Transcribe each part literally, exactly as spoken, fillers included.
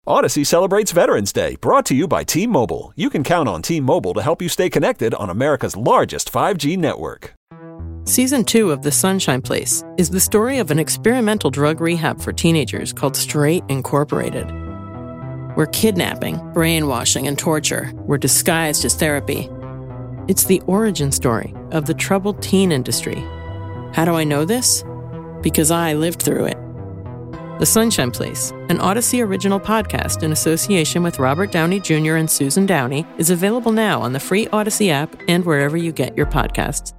Odyssey celebrates Veterans Day, brought to you by T-Mobile. You can count on T-Mobile to help you stay connected on America's largest five G network. Season two of The Sunshine Place is the story of an experimental drug rehab for teenagers called Straight Incorporated, where kidnapping, brainwashing, and torture were disguised as therapy. It's the origin story of the troubled teen industry. How do I know this? Because I lived through it. The Sunshine Place, an Odyssey original podcast in association with Robert Downey Junior and Susan Downey, is available now on the free Odyssey app and wherever you get your podcasts.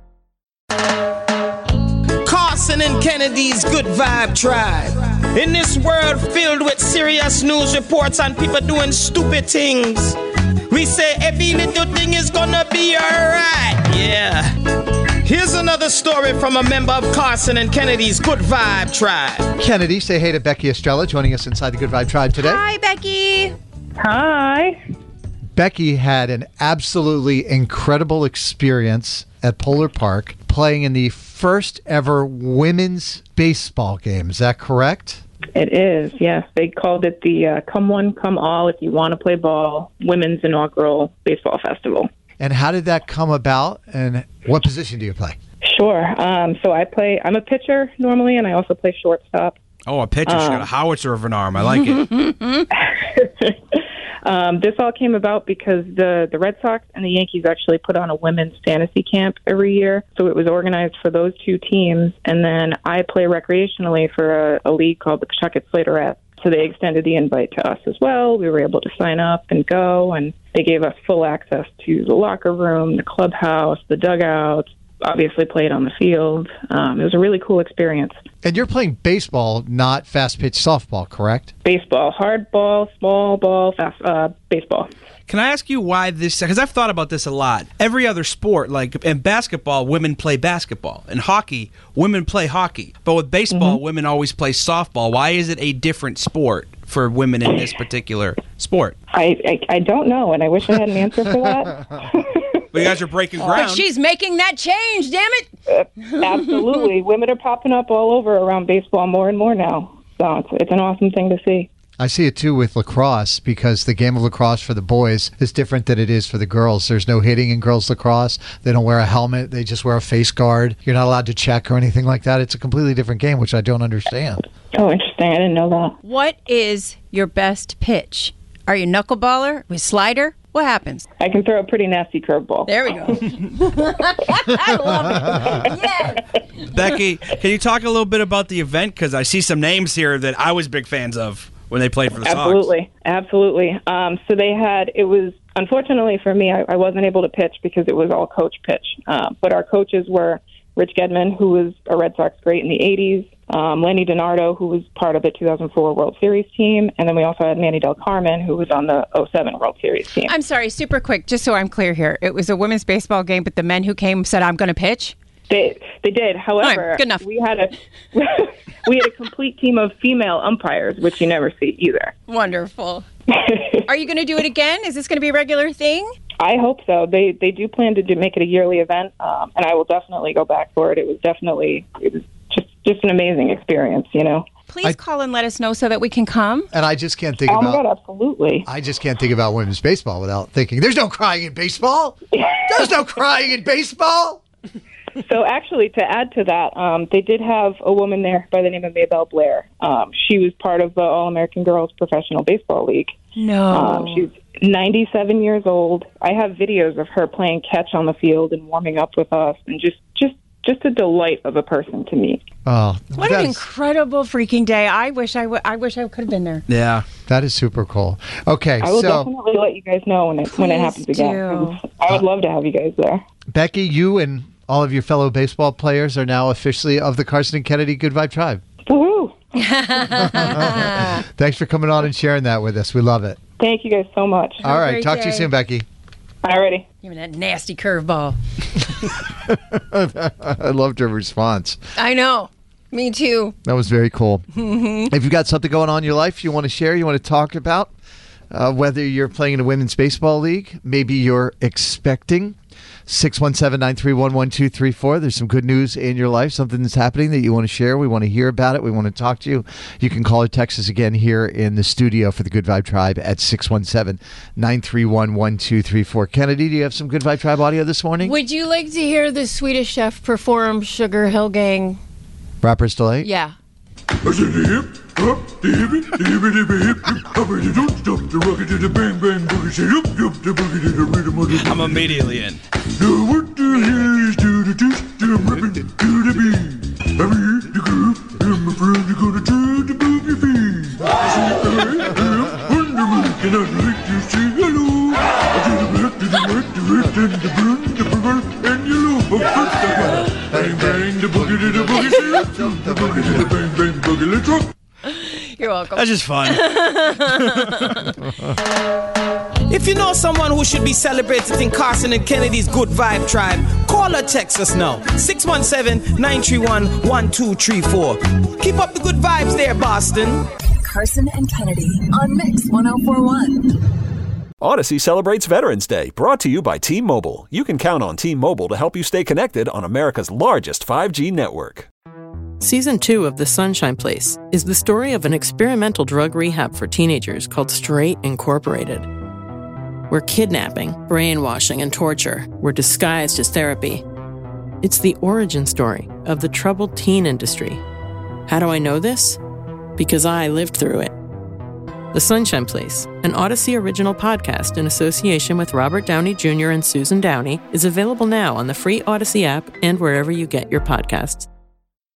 Carson and Kennedy's Good Vibe Tribe. In this world filled with serious news reports and people doing stupid things, we say every little thing is gonna be alright. Yeah. Here's another story from a member of Carson and Kennedy's Good Vibe Tribe. Kennedy, say hey to Becky Estrella, joining us inside the Good Vibe Tribe today. Hi, Becky. Hi. Becky had an absolutely incredible experience at Polar Park playing in the first ever women's baseball game. Is that correct? It is, yes. They called it the uh, Come One, Come All If You Want to Play Ball Women's Inaugural Baseball Festival. And how did that come about, and what position do you play? Sure. Um, so I play, I'm a pitcher normally, and I also play shortstop. Oh, a pitcher. She's Um, got a howitzer of an arm. I like it. um, this all came about because the, the Red Sox and the Yankees actually put on a women's fantasy camp every year. So it was organized for those two teams. And then I play recreationally for a, a league called the Pawtucket Slaterettes. So they extended the invite to us as well. We were able to sign up and go, and they gave us full access to the locker room, the clubhouse, the dugouts, obviously played on the field. Um, it was a really cool experience. And you're playing baseball, not fast-pitch softball, correct? Baseball, hard ball, small ball, fast uh, baseball. Can I ask you why this? Because I've thought about this a lot. Every other sport, like in basketball, women play basketball. In hockey, women play hockey. But with baseball, mm-hmm. women always play softball. Why is it a different sport for women in this particular sport? I, I, I don't know, and I wish I had an answer for that. But you guys are breaking ground. But she's making that change, damn it. Uh, absolutely. Women are popping up all over around baseball more and more now. So it's, it's an awesome thing to see. I see it, too, with lacrosse, because the game of lacrosse for the boys is different than it is for the girls. There's no hitting in girls lacrosse. They don't wear a helmet. They just wear a face guard. You're not allowed to check or anything like that. It's a completely different game, which I don't understand. Oh, interesting. I didn't know that. What is your best pitch? Are you knuckleballer with slider? What happens? I can throw a pretty nasty curveball. There we go. I love it. Yes. Becky, can you talk a little bit about the event? Because I see some names here that I was big fans of when they played for the Sox. Absolutely. Absolutely. Um, so they had, it was, unfortunately for me, I, I wasn't able to pitch because it was all coach pitch. Uh, but our coaches were Rich Gedman, who was a Red Sox great in the eighties, um, Lenny DiNardo, who was part of the two thousand four World Series team, and then we also had Manny Del Carmen, who was on the oh seven World Series team. I'm sorry, super quick, just so I'm clear here. It was a women's baseball game, but the men who came said, I'm going to pitch? They they did. However, right, good enough. we had a we had a complete team of female umpires, which you never see either. Wonderful. Are you going to do it again? Is this going to be a regular thing? I hope so. They they do plan to do, make it a yearly event, um, and I will definitely go back for it. It was definitely it was just just an amazing experience, you know. Please I, call and let us know so that we can come. And I just can't think oh about. Oh my God, absolutely. I just can't think about women's baseball without thinking. There's no crying in baseball. There's no crying in baseball. So actually, to add to that, um, they did have a woman there by the name of Maybelle Blair. Um, she was part of the All-American Girls Professional Baseball League. No. Um, she's ninety-seven years old. I have videos of her playing catch on the field and warming up with us, and just, just, just a delight of a person to meet. Oh, what an incredible freaking day! I wish I, w- I wish I could have been there. Yeah, that is super cool. Okay, I will so definitely let you guys know when it when it happens again. do. I would love to have you guys there. Becky, you and all of your fellow baseball players are now officially of the Carson and Kennedy Good Vibe Tribe. Woohoo! Thanks for coming on and sharing that with us. We love it. Thank you guys so much. All right, great talk day. to you soon, Becky. Alrighty. Give me that nasty curveball. I loved her response. I know. Me too. That was very cool. If you've got something going on in your life you want to share, you want to talk about, uh, whether you're playing in a women's baseball league, maybe you're expecting, six one seven, nine three one, one two three four. There's some good news in your life, something that's happening that you want to share. We want to hear about it. We want to talk to you. You can call or text us again here in the studio for the Good Vibe Tribe at six one seven, nine three one, one two three four. Kennedy, do you have some Good Vibe Tribe audio this morning? Would you like to hear the Swedish Chef perform Sugar Hill Gang? Rapper's Delight? Yeah. I'm immediately in. You're welcome. That's just fun. If you know someone who should be celebrated in Carson and Kennedy's Good Vibe Tribe, call or text us now. six one seven, nine three one, one two three four. Keep up the good vibes there, Boston. Carson and Kennedy on Mix one oh four point one. Odyssey celebrates Veterans Day, brought to you by T-Mobile. You can count on T-Mobile to help you stay connected on America's largest five G network. Season two of The Sunshine Place is the story of an experimental drug rehab for teenagers called Straight Incorporated, where kidnapping, brainwashing, and torture were disguised as therapy. It's the origin story of the troubled teen industry. How do I know this? Because I lived through it. The Sunshine Place, an Odyssey original podcast in association with Robert Downey Junior and Susan Downey, is available now on the free Odyssey app and wherever you get your podcasts.